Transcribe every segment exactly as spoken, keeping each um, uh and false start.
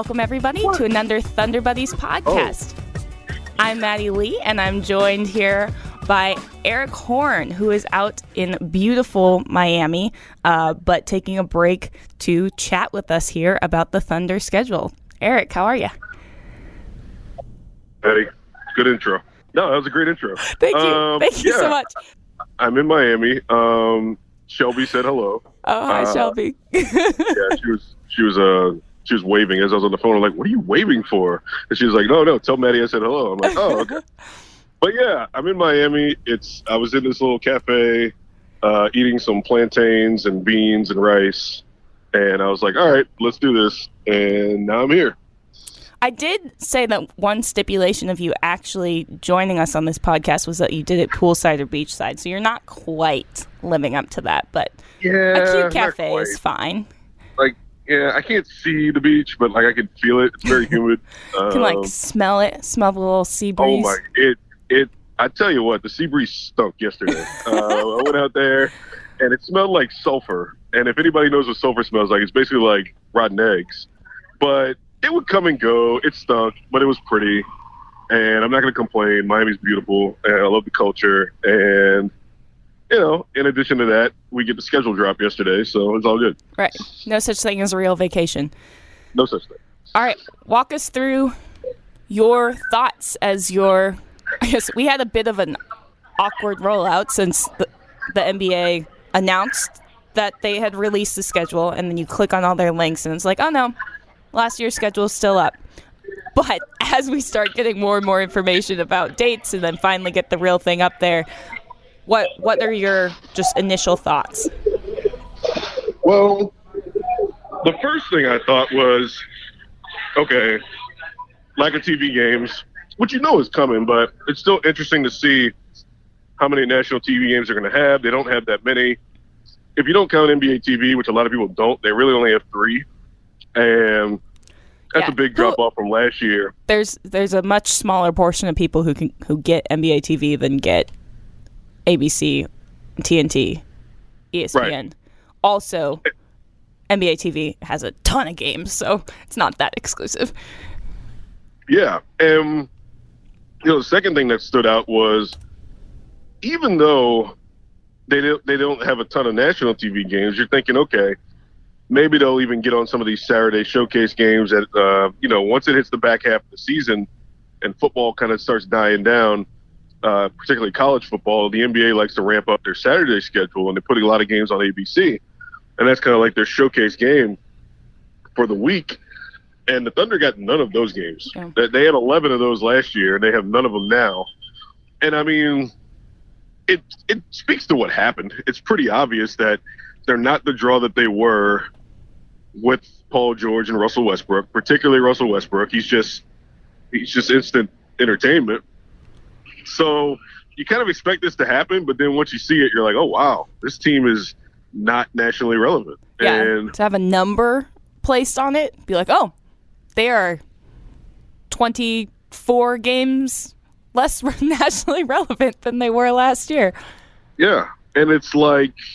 Welcome, everybody, to another Thunder Buddies podcast. Oh. I'm Maddie Lee, and I'm joined here by Eric Horn, who is out in beautiful Miami, uh, but taking a break to chat with us here about the Thunder schedule. Eric, how are you? Maddie, good intro. No, that was a great intro. Thank you. Um, Thank you yeah. so much. I'm in Miami. Um, Shelby said hello. Oh, hi, uh, Shelby. yeah, she was she was uh she was waving as I was on the phone. I'm like, what are you waving for? And she was like, no, no, tell Maddie I said hello. I'm like, oh, okay. But yeah, I'm in Miami. It's I was in this little cafe, uh, eating some plantains and beans and rice, and I was like, all right, let's do this. And now I'm here. I did say that one stipulation of you actually joining us on this podcast was that you did it poolside or beachside. So you're not quite living up to that, but yeah, a cute cafe is fine. Like, yeah, I can't see the beach, but like I can feel it. It's very humid. You can like um, smell it, smell the little sea breeze. Oh my, it, it, I tell you what, the sea breeze stunk yesterday. uh, I went out there and it smelled like sulfur. And if anybody knows what sulfur smells like, it's basically like rotten eggs. But it would come and go. It stunk, but it was pretty. And I'm not going to complain. Miami's beautiful, and I love the culture. And, you know, in addition to that, we get the schedule drop yesterday, so it's all good. Right. No such thing as a real vacation. No such thing. All right. Walk us through your thoughts as your – I guess we had a bit of an awkward rollout since the, the N B A announced that they had released the schedule, and then you click on all their links, and it's like, oh, no. Last year's schedule is still up. But as we start getting more and more information about dates and then finally get the real thing up there, what what are your just initial thoughts? Well, the first thing I thought was, okay, lack of T V games, which you know is coming, but it's still interesting to see how many national T V games they're going to have. They don't have that many. If you don't count N B A T V, which a lot of people don't, they really only have three. And that's yeah. a big drop off from last year. There's there's a much smaller portion of people who can who get N B A T V than get A B C, T N T, E S P N. Right. Also, N B A T V has a ton of games, so it's not that exclusive. Yeah, and you know the second thing that stood out was even though they don't, they don't have a ton of national T V games, you're thinking, okay, maybe they'll even get on some of these Saturday showcase games that, uh, you know, once it hits the back half of the season and football kind of starts dying down, uh, particularly college football, the N B A likes to ramp up their Saturday schedule, and they're putting a lot of games on A B C. And that's kind of like their showcase game for the week. And the Thunder got none of those games. Yeah. They had eleven of those last year, and they have none of them now. And, I mean, it it speaks to what happened. It's pretty obvious that they're not the draw that they were with Paul George and Russell Westbrook, particularly Russell Westbrook. He's just he's just instant entertainment. So you kind of expect this to happen, but then once you see it, you're like, oh, wow, this team is not nationally relevant. Yeah, and to have a number placed on it, be like, oh, they are twenty-four games less nationally relevant than they were last year. Yeah, and it's like –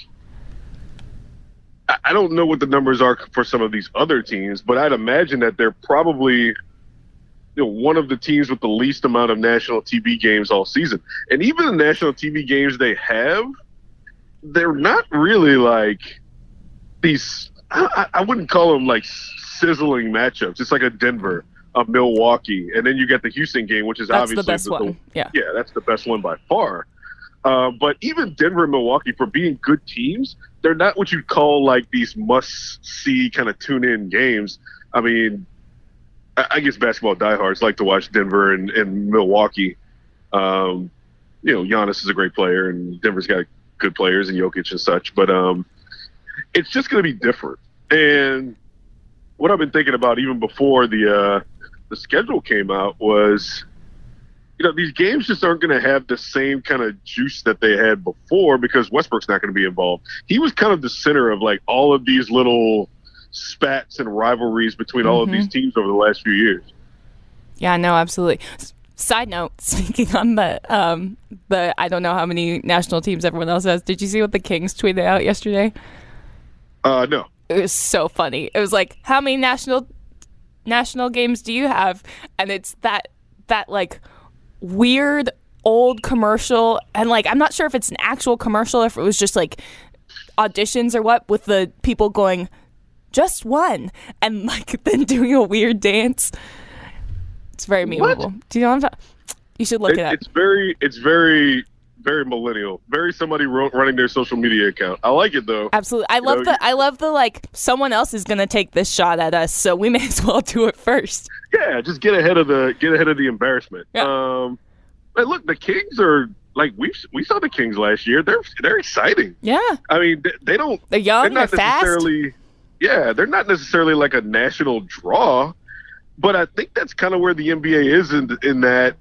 I don't know what the numbers are for some of these other teams, but I'd imagine that they're probably, you know, one of the teams with the least amount of national T V games all season. And even the national T V games they have, they're not really like these, I, I wouldn't call them like sizzling matchups. It's like a Denver, a Milwaukee, and then you get the Houston game, which is that's obviously the best the, one. Yeah. Yeah, that's the best one by far. Uh, but even Denver and Milwaukee, for being good teams, they're not what you'd call like these must-see kind of tune-in games. I mean, I, I guess basketball diehards like to watch Denver and, and Milwaukee. Um, you know, Giannis is a great player, and Denver's got good players, and Jokic and such. But um, it's just going to be different. And what I've been thinking about even before the uh, the schedule came out was – you know, these games just aren't going to have the same kind of juice that they had before because Westbrook's not going to be involved. He was kind of the center of, like, all of these little spats and rivalries between mm-hmm. all of these teams over the last few years. Yeah, no, absolutely. Side note, speaking on the, um, the I don't know how many national teams everyone else has, did you see what the Kings tweeted out yesterday? Uh, no. It was so funny. It was like, how many national national games do you have? And it's that that like weird old commercial, and like I'm not sure if it's an actual commercial, if it was just like auditions or what, with the people going just one and like then doing a weird dance. It's very memeable. What? Do you know what I'm talking? You should look it, it up. It's very, it's very, very millennial. Very somebody wrote, running their social media account. I like it though. Absolutely. I love you know, the. I love the like. Someone else is gonna take this shot at us, so we may as well do it first. Yeah, just get ahead of the get ahead of the embarrassment. Yeah. Um, but look, the Kings are like we we saw the Kings last year. They're they're exciting. Yeah. I mean, they, they don't. They're young. They're not they're necessarily. Fast. Yeah, they're not necessarily like a national draw, but I think that's kind of where the N B A is in in that.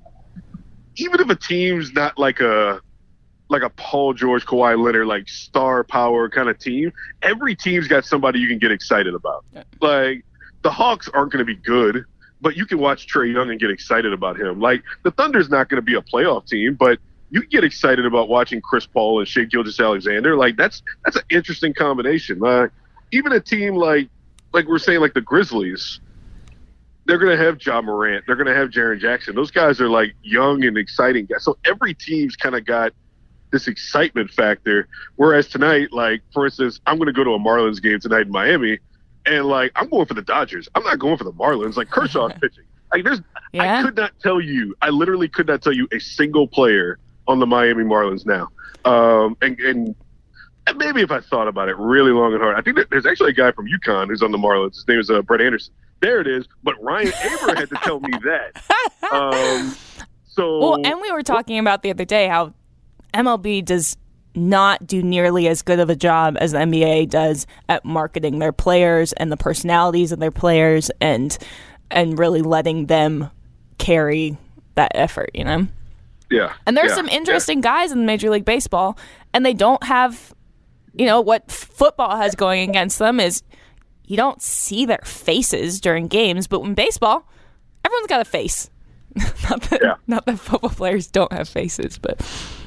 Even if a team's not like a like a Paul George, Kawhi Leonard, like star power kind of team, every team's got somebody you can get excited about. Yeah. Like the Hawks aren't going to be good, but you can watch Trae Young and get excited about him. Like the Thunder's not going to be a playoff team, but you can get excited about watching Chris Paul and Shai Gilgeous-Alexander. Like that's that's an interesting combination. Like even a team like like we're saying like the Grizzlies. They're going to have Ja Morant. They're going to have Jaren Jackson. Those guys are, like, young and exciting guys. So every team's kind of got this excitement factor, whereas tonight, like, for instance, I'm going to go to a Marlins game tonight in Miami, and, like, I'm going for the Dodgers. I'm not going for the Marlins. Like, Kershaw's pitching. Like, there's yeah. I could not tell you – I literally could not tell you a single player on the Miami Marlins now. Um, and, and and maybe if I thought about it really long and hard, I think that there's actually a guy from UConn who's on the Marlins. His name is uh, Brett Anderson. There it is. But Ryan Aber had to tell me that. Um, so well, and we were talking about the other day how M L B does not do nearly as good of a job as the N B A does at marketing their players and the personalities of their players and and really letting them carry that effort, you know? Yeah. And there's yeah, some interesting yeah. guys in Major League Baseball, and they don't have, you know, what football has going against them is you don't see their faces during games, but in baseball, everyone's got a face. not that yeah. not that football players don't have faces, but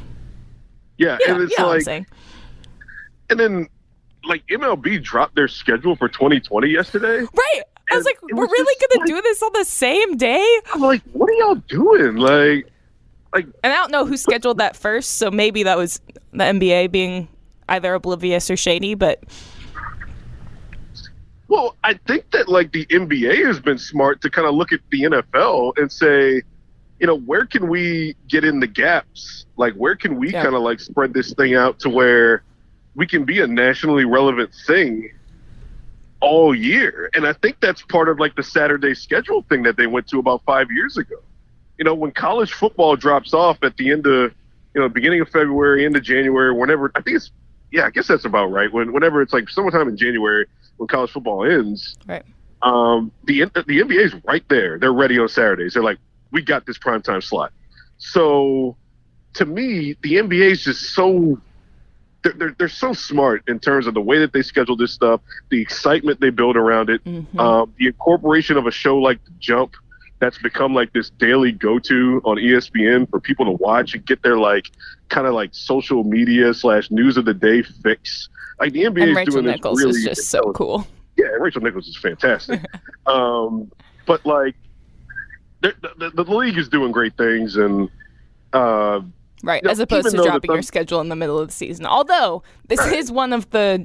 yeah, you know, and it's you know like, what I'm saying. And then like M L B dropped their schedule for twenty twenty yesterday. Right. I was like, we're really gonna like, do this on the same day? I'm like, what are y'all doing? Like, like, and I don't know who scheduled that first, so maybe that was the N B A being either oblivious or shady, but. Well, I think that, like, the N B A has been smart to kind of look at the N F L and say, you know, where can we get in the gaps? Like, where can we yeah. kind of, like, spread this thing out to where we can be a nationally relevant thing all year? And I think that's part of, like, the Saturday schedule thing that they went to about five years ago. You know, when college football drops off at the end of, you know, beginning of February, end of January, whenever, I think it's, yeah, I guess that's about right. When, whenever it's, like, sometime in January, when college football ends, right? Um, the the N B A is right there. They're ready on Saturdays. They're like, we got this primetime slot. So, to me, the N B A is just so they're, they're they're so smart in terms of the way that they schedule this stuff, the excitement they build around it, mm-hmm. um, the incorporation of a show like The Jump that's become like this daily go-to on E S P N for people to watch and get their like kind of like social media slash news of the day fix. Like the N B A and is Rachel doing Nichols this really is just so cool. Yeah, Rachel Nichols is fantastic. um, but like, the, the, the league is doing great things, and uh, right, you know, as opposed to dropping the, your schedule in the middle of the season. Although this right. is one of the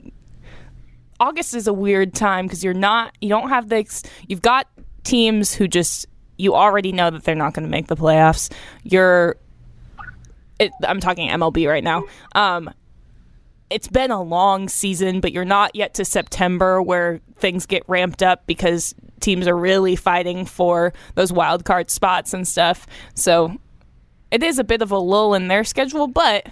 August is a weird time because you're not, you don't have the, you've got teams who just you already know that they're not going to make the playoffs. You're, it, I'm talking M L B right now. Um, It's been a long season, but you're not yet to September where things get ramped up because teams are really fighting for those wild card spots and stuff. So it is a bit of a lull in their schedule, but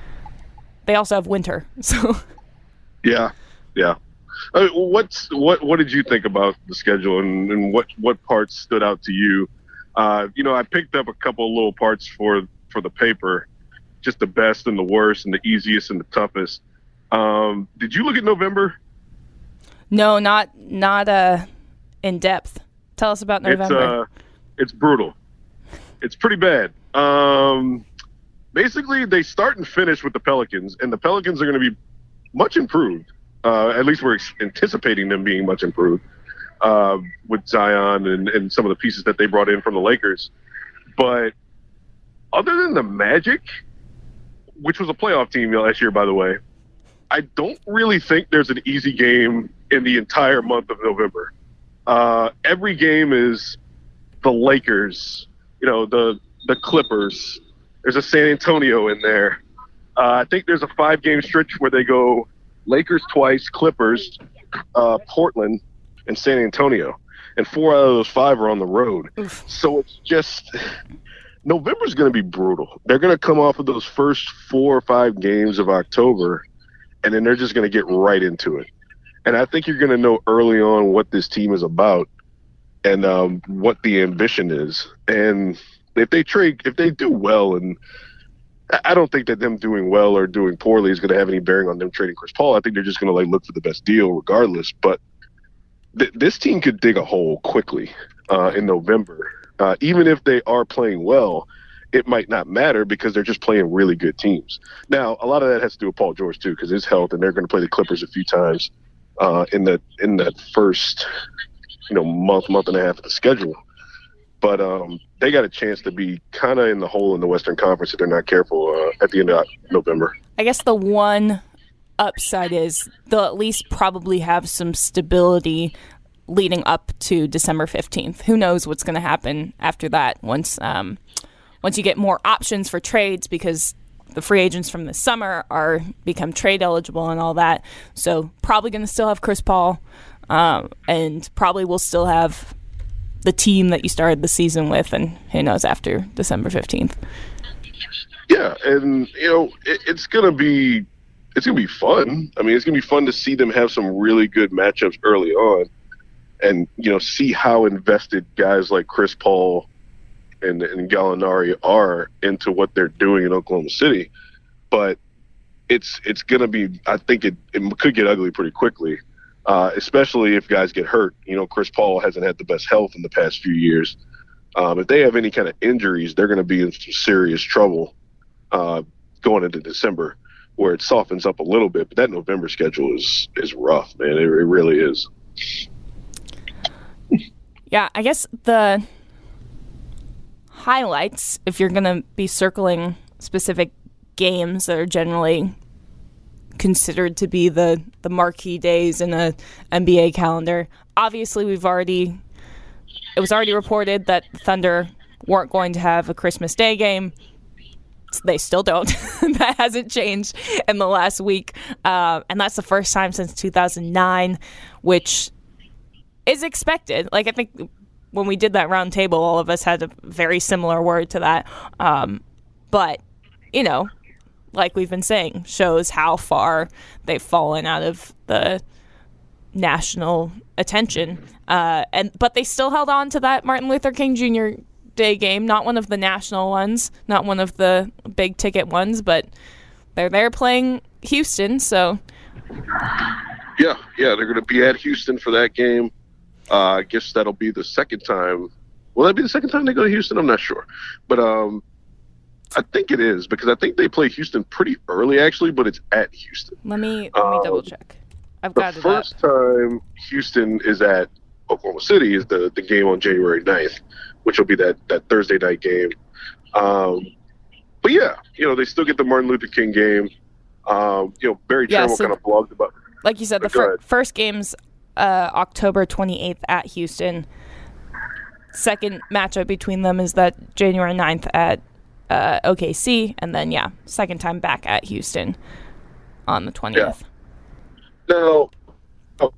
they also have winter. So yeah, yeah. I mean, what's what? What did you think about the schedule, and, and what what parts stood out to you? Uh, you know, I picked up a couple of little parts for for the paper, just the best and the worst, and the easiest and the toughest. Um, did you look at November? No, not not uh, in depth. Tell us about November. It's, uh, it's brutal. It's pretty bad. Um, basically, they start and finish with the Pelicans, and the Pelicans are going to be much improved. Uh, at least we're anticipating them being much improved. uh, with Zion and, and some of the pieces that they brought in from the Lakers. But other than the Magic, which was a playoff team last year, by the way, I don't really think there's an easy game in the entire month of November. Uh, every game is the Lakers, you know, the the Clippers. There's a San Antonio in there. Uh, I think there's a five-game stretch where they go Lakers twice, Clippers, uh, Portland, and San Antonio. And four out of those five are on the road. Oof. So it's just – November's going to be brutal. They're going to come off of those first four or five games of October, and then they're just going to get right into it. And I think you're going to know early on what this team is about and um, what the ambition is. And if they trade, if they do well, and I don't think that them doing well or doing poorly is going to have any bearing on them trading Chris Paul. I think they're just going to like look for the best deal regardless. But th- this team could dig a hole quickly uh, in November. Uh, even if they are playing well, it might not matter because they're just playing really good teams. Now, a lot of that has to do with Paul George too, because his health, and they're going to play the Clippers a few times uh, in that in that first, you know, month, month and a half of the schedule. But um, they got a chance to be kind of in the hole in the Western Conference if they're not careful uh, at the end of November. I guess the one upside is they'll at least probably have some stability leading up to December fifteenth. Who knows what's going to happen after that once um, once you get more options for trades, because the free agents from the summer are become trade eligible and all that. So probably going to still have Chris Paul um, and probably will still have the team that you started the season with, and who knows after December fifteenth. Yeah, and you know it, it's gonna be it's gonna be fun. I mean, it's gonna be fun to see them have some really good matchups early on, and you know see how invested guys like Chris Paul and and Gallinari are into what they're doing in Oklahoma City. But it's it's gonna be. I think it it could get ugly pretty quickly. Uh, especially if guys get hurt. You know, Chris Paul hasn't had the best health in the past few years. Um, if they have any kind of injuries, they're going to be in some serious trouble uh, going into December, where it softens up a little bit. But that November schedule is is rough, man. It, it really is. Yeah, I guess the highlights, if you're going to be circling specific games that are generally considered to be the, the marquee days in a N B A calendar. Obviously, we've already it was already reported that Thunder weren't going to have a Christmas Day game. They still don't. That hasn't changed in the last week, uh, and that's the first time since two thousand nine, which is expected. Like, I think when we did that round table, all of us had a very similar word to that. Um, but you know. Like we've been saying, shows how far they've fallen out of the national attention. Uh, and but they still held on to that Martin Luther King Junior Day game, not one of the national ones, not one of the big ticket ones, but they're there playing Houston. So yeah, yeah, they're going to be at Houston for that game. Uh, I guess that'll be the second time. Will that be the second time they go to Houston? I'm not sure, but um. I think it is, because I think they play Houston pretty early, actually, but it's at Houston. Let me let me um, double check. I've got it The first up. time Houston is at Oklahoma City is the, the game on January ninth, which will be that, that Thursday night game. Um, but, yeah, you know, they still get the Martin Luther King game. Um, you know, Barry yeah, Trimble so kind of blogged about it. Like you said, the fir- first game's uh, October twenty-eighth at Houston. Second matchup between them is that January ninth at Uh, O K C, and then, yeah, second time back at Houston on the twentieth. Yeah. Now, oh,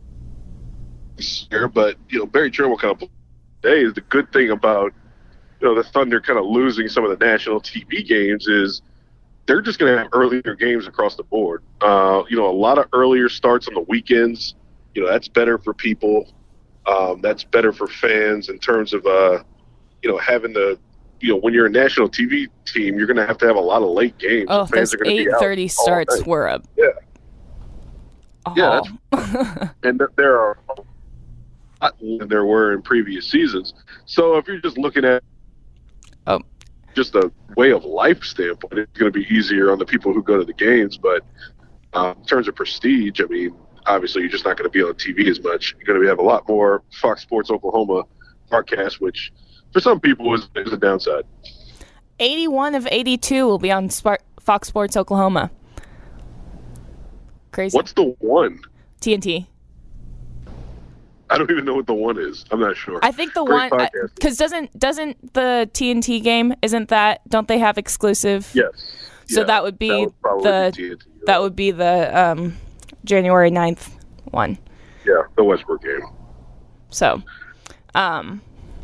but, you know, Barry Trimble kind of today is the good thing about, you know, the Thunder kind of losing some of the national T V games is they're just going to have earlier games across the board. Uh, you know, a lot of earlier starts on the weekends. You know, that's better for people. Um, that's better for fans in terms of, uh, you know, having the, you know, when you're a national T V team, you're going to have to have a lot of late games. Oh, those eight thirty starts were a... Yeah. Oh. Yeah. That's, and there are a lot than there were in previous seasons. So if you're just looking at oh. just a way of life standpoint, it's going to be easier on the people who go to the games. But uh, in terms of prestige, I mean, obviously you're just not going to be on T V as much. You're going to have a lot more Fox Sports Oklahoma broadcast, which for some people is, is a downside. eighty-one of eighty-two will be on Sp- Fox Sports Oklahoma. Crazy. What's the one? T N T. I don't even know what the one is. I'm not sure. I think the Great one because doesn't doesn't the T N T game isn't that don't they have exclusive? Yes. So yeah, that would be that would the be T N T, right? that would be the um, January ninth one. Yeah, the Westbrook game. So, um,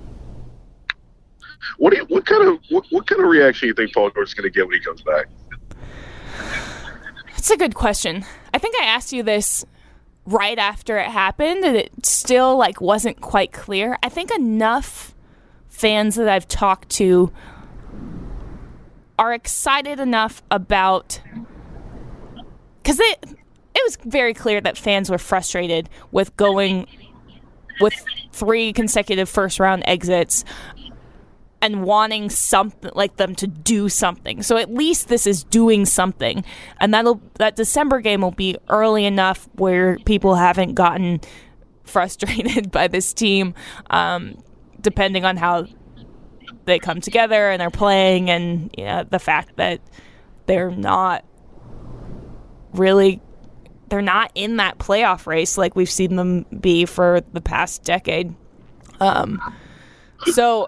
what do you, what kind of what, what kind of reaction do you think Paul George is going to get when he comes back? That's a good question. I think I asked you this right after it happened, and it still like wasn't quite clear. I think enough fans that I've talked to are excited enough about because it it was very clear that fans were frustrated with going with three consecutive first round exits and wanting something like them to do something. So at least this is doing something. And that'll that December game will be early enough where people haven't gotten frustrated by this team, um, depending on how they come together and they're playing, and you know, the fact that they're not really they're not in that playoff race like we've seen them be for the past decade. Um, so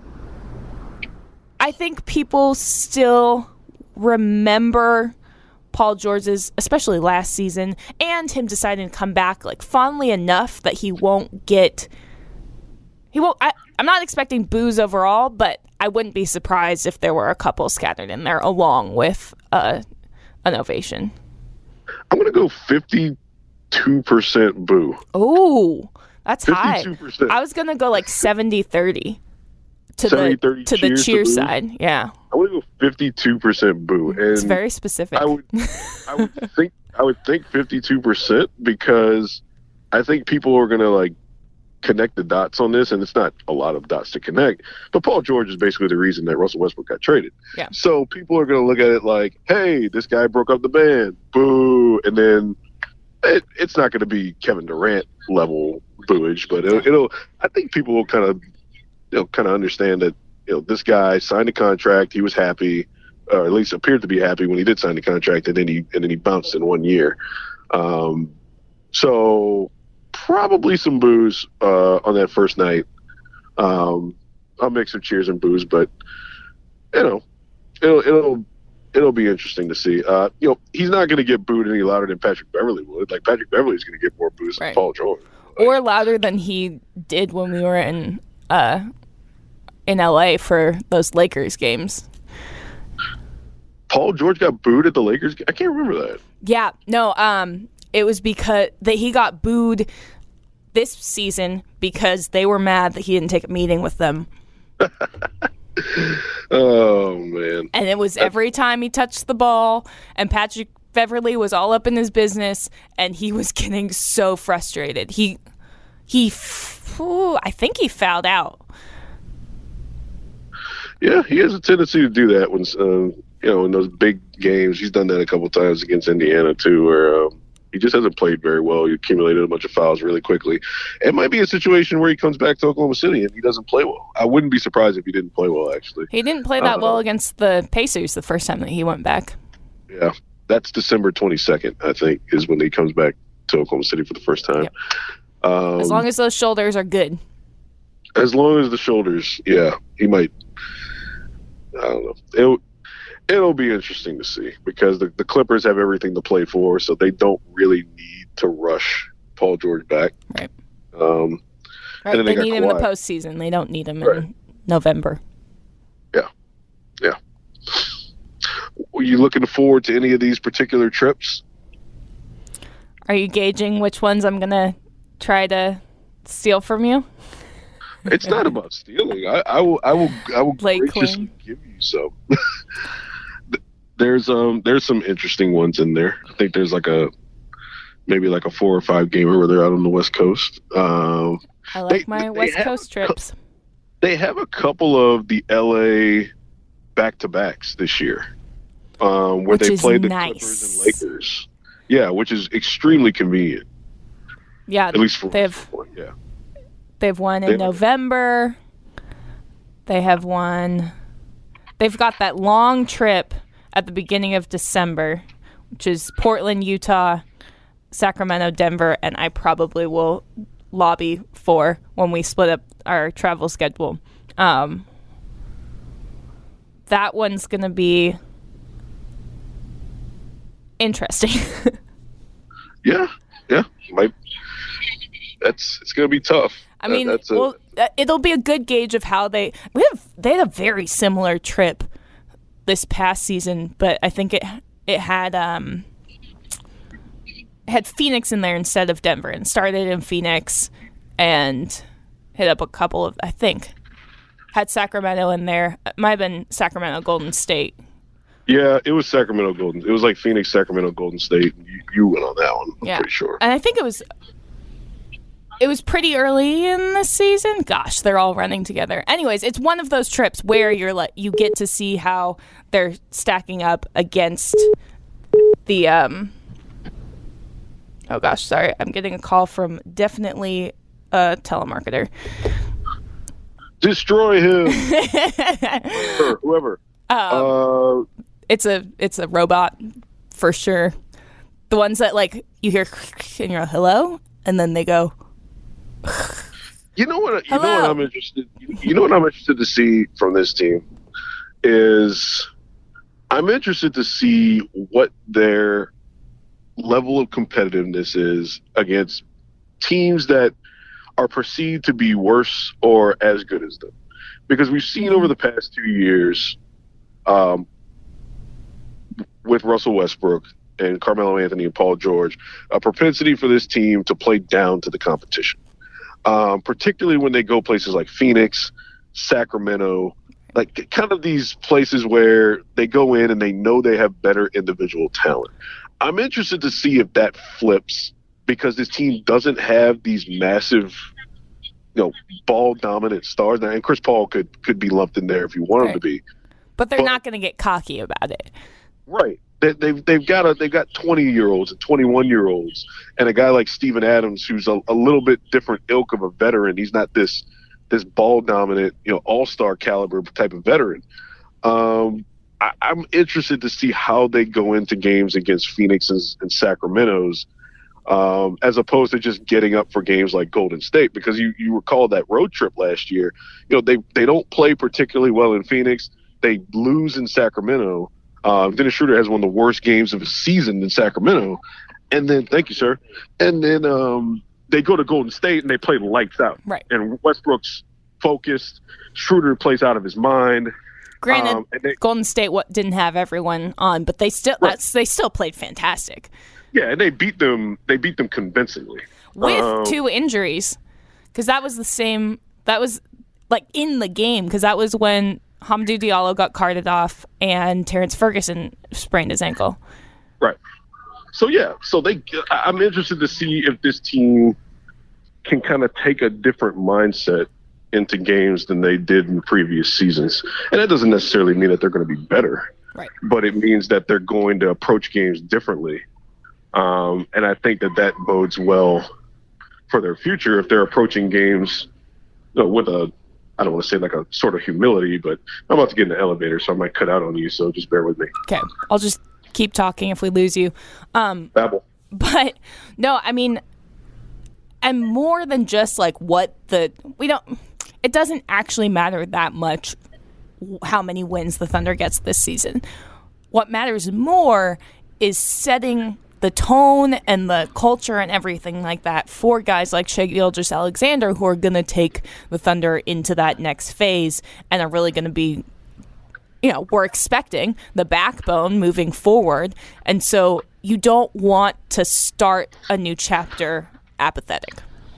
I think people still remember Paul George's, especially last season, and him deciding to come back like fondly enough that he won't get he won't I, I'm not expecting boos overall, but I wouldn't be surprised if there were a couple scattered in there along with uh, an ovation. I'm going to go fifty-two percent boo. Oh, that's high. fifty-two percent. I was going to go like seventy thirty to the to the cheer side. Yeah. I would go fifty-two percent boo. And it's very specific. I would I would think I would think fifty-two percent because I think people are going to like connect the dots on this, and it's not a lot of dots to connect, but Paul George is basically the reason that Russell Westbrook got traded. Yeah. So people are going to look at it like, hey, this guy broke up the band, boo, and then it, it's not going to be Kevin Durant level booage, but it'll, it'll I think people will kind of they'll kind of understand that, you know, this guy signed a contract, he was happy, or at least appeared to be happy when he did sign the contract, and then he and then he bounced in one year. Um, so probably some boos uh, on that first night. Um, I'll make some cheers and boos, but you know, it'll it'll it'll be interesting to see. Uh, you know, he's not going to get booed any louder than Patrick Beverley would. Like Patrick Beverley's going to get more boos right. than Paul George, or louder than he did when we were in uh, in L A for those Lakers games. Paul George got booed at the Lakers. I can't remember that. Yeah, no. Um, it was because that he got booed this season because they were mad that he didn't take a meeting with them. Oh man! And it was every time he touched the ball, and Patrick Beverley was all up in his business, and he was getting so frustrated. He, he, ooh, I think he fouled out. Yeah, he has a tendency to do that when uh, you know in those big games. He's done that a couple times against Indiana too, where. Um, He just hasn't played very well. He accumulated a bunch of fouls really quickly. It might be a situation where he comes back to Oklahoma City and he doesn't play well. I wouldn't be surprised if he didn't play well, actually. He didn't play that uh, well against the Pacers the first time that he went back. Yeah, that's December twenty-second, I think, is when he comes back to Oklahoma City for the first time. Yep. Um, as long as those shoulders are good. As long as the shoulders, yeah, he might. I don't know. It'll, it'll be interesting to see because the, the Clippers have everything to play for, so they don't really need to rush Paul George back. Right. Um, right. They, they they need him in the Kawhi. postseason. They don't need him Right. in November. Yeah. Yeah. Were you looking forward to any of these particular trips? Are you gauging which ones I'm going to try to steal from you? It's not about stealing. I, I will. I will. I will Lay graciously claim. give you some. there's um. There's some interesting ones in there. I think there's like a maybe like a four or five gamer where they're out on the West Coast. Um, I like they- my they West have Coast a cou- trips. They have a couple of the L A back to backs this year, um, where Which they is played the nice. Clippers and Lakers. Yeah, which is extremely convenient. Yeah, at least for they have. Yeah, they have one in they, November. They have one. They've got that long trip at the beginning of December, which is Portland, Utah, Sacramento, Denver, and I probably will lobby for when we split up our travel schedule. Um, that one's going to be interesting. yeah, yeah. Might, that's it's going to be tough. I mean, that, that's a, well, it'll be a good gauge of how they we have they had a very similar trip this past season, but I think it it had um it had Phoenix in there instead of Denver, and started in Phoenix and hit up a couple of I think had Sacramento in there. It might have been Sacramento Golden State. Yeah, it was Sacramento Golden. It was like Phoenix, Sacramento, Golden State. You, you went on that one. I'm yeah. pretty sure. And I think it was it was pretty early in the season. Gosh, they're all running together. Anyways, it's one of those trips where you're like you get to see how they're stacking up against the um oh gosh, sorry. I'm getting a call from definitely a telemarketer. Destroy him. Whoever. whoever. Um, uh, it's a it's a robot for sure. The ones that like you hear and you're like, hello, and then they go. You know what? You hello. know what I'm interested. You know what I'm interested to see from this team is I'm interested to see what their level of competitiveness is against teams that are perceived to be worse or as good as them, because we've seen over the past two years. Um, with Russell Westbrook and Carmelo Anthony and Paul George, a propensity for this team to play down to the competition, um, particularly when they go places like Phoenix, Sacramento, like kind of these places where they go in and they know they have better individual talent. I'm interested to see if that flips, because this team doesn't have these massive, you know, ball dominant stars. And Chris Paul could could be lumped in there if you want right. him to be. But they're but, not going to get cocky about it, right? They, they've they've got a they've got twenty year olds and twenty one year olds, and a guy like Steven Adams who's a, a little bit different ilk of a veteran. He's not this this ball dominant, you know, all star caliber type of veteran. Um, I, I'm interested to see how they go into games against Phoenix and, and Sacramento's, um, as opposed to just getting up for games like Golden State, because you you recall that road trip last year. You know, they they don't play particularly well in Phoenix. They lose in Sacramento. Uh, Dennis Schroeder has one of the worst games of his season in Sacramento. And then, thank you, sir. And then um, they go to Golden State and they play lights out. Right. And Westbrook's focused. Schroeder plays out of his mind. Granted, um, they, Golden State what, didn't have everyone on, but they still right. that's, they still played fantastic. Yeah, and they beat them. They beat them convincingly with um, two injuries, because that was the same. That was like in the game, because that was when Hamidou Diallo got carted off and Terrence Ferguson sprained his ankle. Right. So, yeah. So they. I'm interested to see if this team can kind of take a different mindset into games than they did in previous seasons. And that doesn't necessarily mean that they're going to be better. Right. But it means that they're going to approach games differently. Um, and I think that that bodes well for their future if they're approaching games, you know, with a, I don't want to say like a sort of humility, but I'm about to get in the elevator, so I might cut out on you, so just bear with me. Okay. I'll just keep talking if we lose you. Um, Babble. But, no, I mean, and more than just like what the, we don't, it doesn't actually matter that much how many wins the Thunder gets this season. What matters more is setting the tone and the culture and everything like that for guys like Shai Gilgeous-Alexander, who are going to take the Thunder into that next phase and are really going to be, you know, we're expecting the backbone moving forward. And so you don't want to start a new chapter apathetic.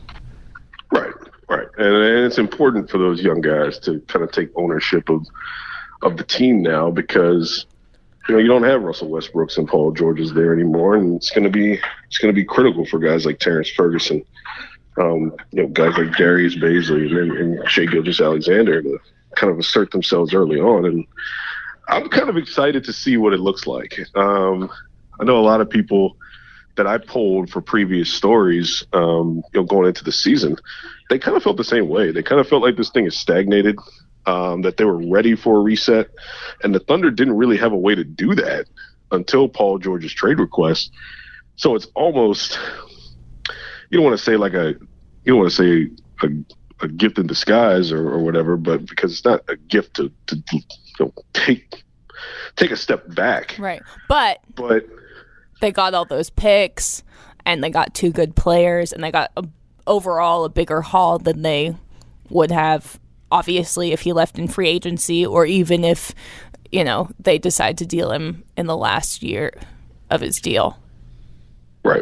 Right, right. And, and it's important for those young guys to kind of take ownership of of the team now, because you know, you don't have Russell Westbrooks and Paul Georges there anymore, and it's going to be it's going to be critical for guys like Terrence Ferguson, um, you know, guys like Darius Bazley and, and Shai Gilgeous-Alexander to kind of assert themselves early on. And I'm kind of excited to see what it looks like. Um, I know a lot of people that I pulled for previous stories, um, you know, going into the season, they kind of felt the same way. They kind of felt like this thing is stagnated, um, that they were ready for a reset, and the Thunder didn't really have a way to do that until Paul George's trade request. So it's almost, you don't want to say like a, you don't want to say a, a gift in disguise or, or whatever, but because it's not a gift to, to you know, take take a step back. Right. But but they got all those picks, and they got two good players, and they got a, overall a bigger haul than they would have, obviously, if he left in free agency, or even if, you know, they decide to deal him in the last year of his deal. Right.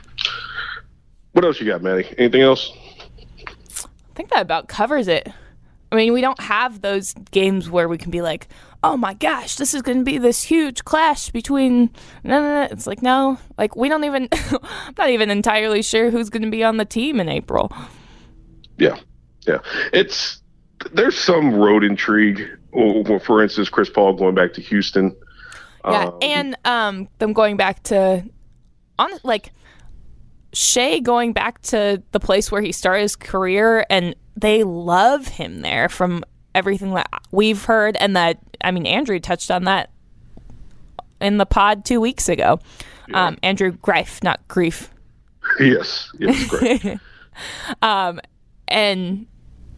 What else you got, Maddie? Anything else? I think that about covers it. I mean, we don't have those games where we can be like, oh my gosh, this is going to be this huge clash between. No, no, no. It's like, no, like we don't even. I'm not even entirely sure who's going to be on the team in April. Yeah, yeah. It's there's some road intrigue. For instance, Chris Paul going back to Houston. Yeah, um, and um, them going back to, on like, Shea going back to the place where he started his career, and they love him there from everything that we've heard, and that, I mean, Andrew touched on that in the pod two weeks ago. Yeah. Um, Andrew Greif, not Grief. Yes, yes, great. um, and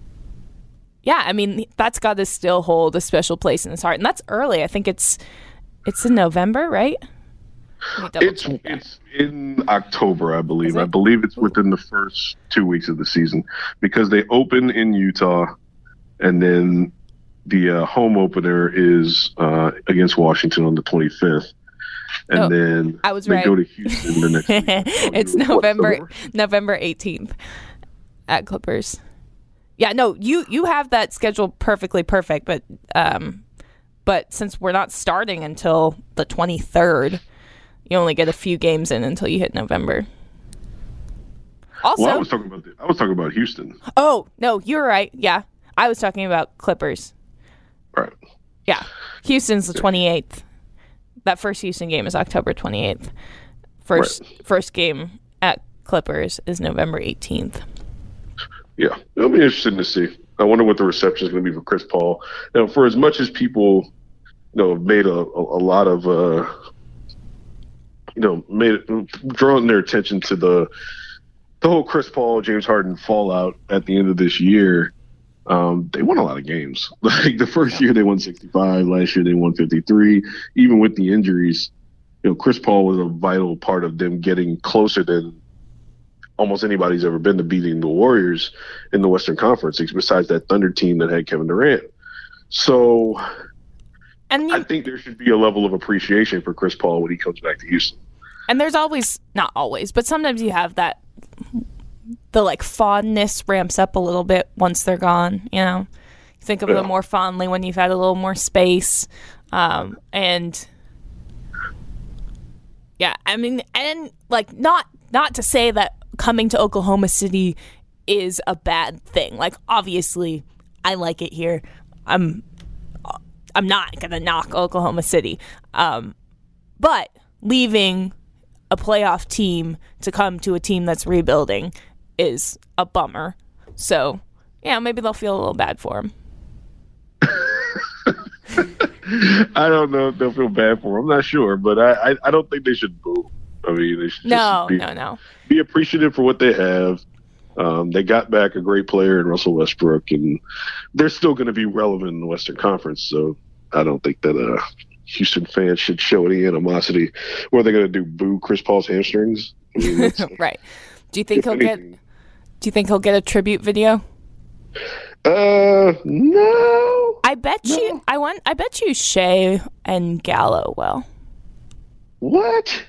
yeah, I mean, that's got to still hold a special place in his heart, and that's early. I think it's it's in November, right? It's it's in October, I believe. I believe it's within the first two weeks of the season, because they open in Utah, and then the uh, home opener is uh, against Washington on the twenty-fifth, and oh, then I was they right. go to Houston the next week. It's November November eighteenth at Clippers. Yeah, no, you you have that schedule perfectly perfect, but um, but since we're not starting until the twenty-third. You only get a few games in until you hit November. Also, well, I was talking about the, I was talking about Houston. Oh no, you're right. Yeah, I was talking about Clippers. Right. Yeah, Houston's the twenty-eighth. That first Houston game is October twenty-eighth. First right. first game at Clippers is November eighteenth. Yeah, it'll be interesting to see. I wonder what the reception is going to be for Chris Paul. Now, for as much as people, you know, have made a, a, a lot of. Uh, You know, made it, drawing their attention to the the whole Chris Paul, James Harden fallout at the end of this year. Um, they won a lot of games. Like the first year they won sixty-five, last year they won fifty-three. Even with the injuries, you know, Chris Paul was a vital part of them getting closer than almost anybody's ever been to beating the Warriors in the Western Conference, besides that Thunder team that had Kevin Durant. So and you, I think there should be a level of appreciation for Chris Paul when he comes back to Houston. And there's always, not always, but sometimes you have that, the like fondness ramps up a little bit once they're gone, you know? You think of yeah. them more fondly when you've had a little more space. Um, and yeah, I mean, and like not, not to say that coming to Oklahoma City is a bad thing. Like, obviously, I like it here. I'm I'm not going to knock Oklahoma City. Um, but leaving a playoff team to come to a team that's rebuilding is a bummer. So, yeah, maybe they'll feel a little bad for him. I don't know if they'll feel bad for him. I'm not sure, but I, I, I don't think they should boo. I mean, they should no, just be, no, no. be appreciative for what they have. Um, they got back a great player in Russell Westbrook, and they're still going to be relevant in the Western Conference. So I don't think that uh, Houston fans should show any animosity. What are they going to do? Boo Chris Paul's hamstrings? I mean, right. Do you think he'll anything. get? Do you think he'll get a tribute video? Uh, no. I bet no. you. I want. I bet you Shea and Gallo will. What?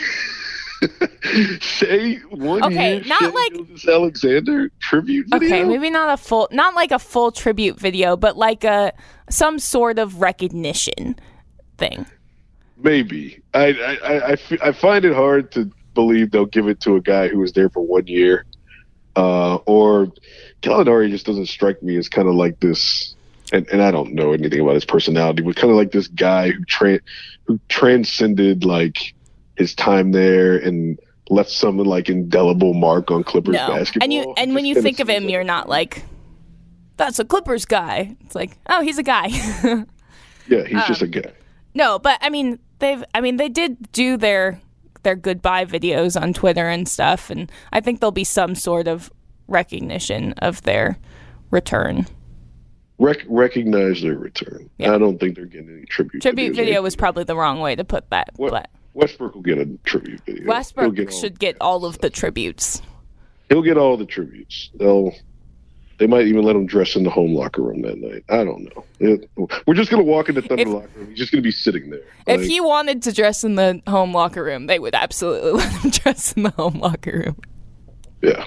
Shea one okay, year, not Shea like Gilgeous Alexander tribute video. Okay, maybe not a full, not like a full tribute video, but like a some sort of recognition thing. Maybe I I, I, I, f- I find it hard to believe they'll give it to a guy who was there for one year, uh, or Gallinari just doesn't strike me as kind of like this. And, and I don't know anything about his personality, but kind of like this guy who tra- who transcended like his time there and left some like indelible mark on Clippers no. basketball. And you and when you think of him, like you're not like, that's a Clippers guy. It's like, oh, he's a guy. Yeah, he's um, just a guy. No, but I mean, they've I mean they did do their their goodbye videos on Twitter and stuff, and I think there'll be some sort of recognition of their return. Rec- recognize their return. Yeah. I don't think they're getting any tribute. Tribute video was probably the wrong way to put that. What, but Westbrook will get a tribute video. Westbrook get should get all of the tributes. He'll get all the tributes. They'll. They might even let him dress in the home locker room that night. I don't know. It, we're just going to walk in the Thunder if, locker room. He's just going to be sitting there. If like, he wanted to dress in the home locker room, they would absolutely let him dress in the home locker room. Yeah.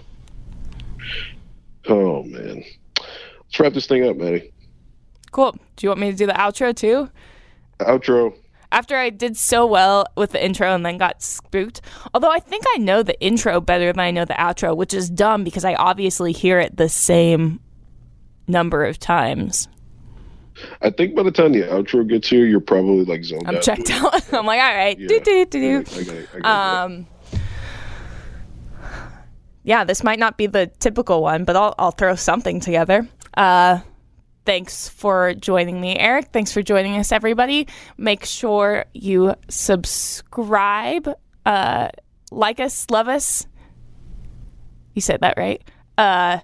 Oh, man. Let's wrap this thing up, Maddie. Cool. Do you want me to do the outro, too? Outro. After I did so well with the intro and then got spooked. Although I think I know the intro better than I know the outro, which is dumb because I obviously hear it the same number of times. I think by the time the outro gets here, you're probably like zoned I'm out. I'm checked out. I'm like, all right. Yeah. Do, do, do, do. I got it. I got it. Um, yeah, this might not be the typical one, but I'll I'll throw something together. Uh Thanks for joining me, Eric. Thanks for joining us, everybody. Make sure you subscribe, uh, like us, love us. You said that right. Uh,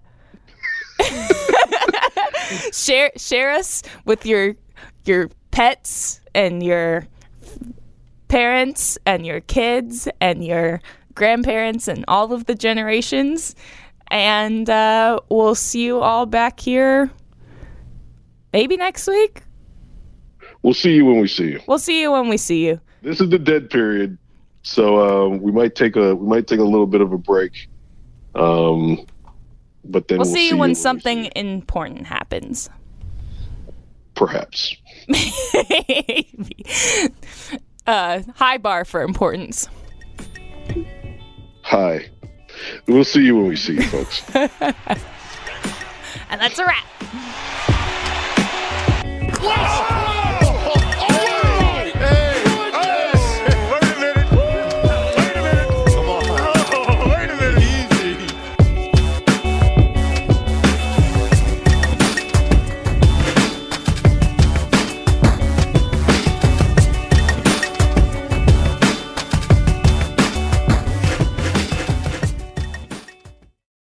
share share us with your your pets and your parents and your kids and your grandparents and all of the generations. And uh, we'll see you all back here. Maybe next week. We'll see you when we see you. We'll see you when we see you. This is the dead period, so uh, we might take a we might take a little bit of a break. Um, but then we'll, we'll see, see you when, when something important happens. Perhaps. Maybe. Uh, high bar for importance. Hi. We'll see you when we see you, folks. And that's a wrap. Yes!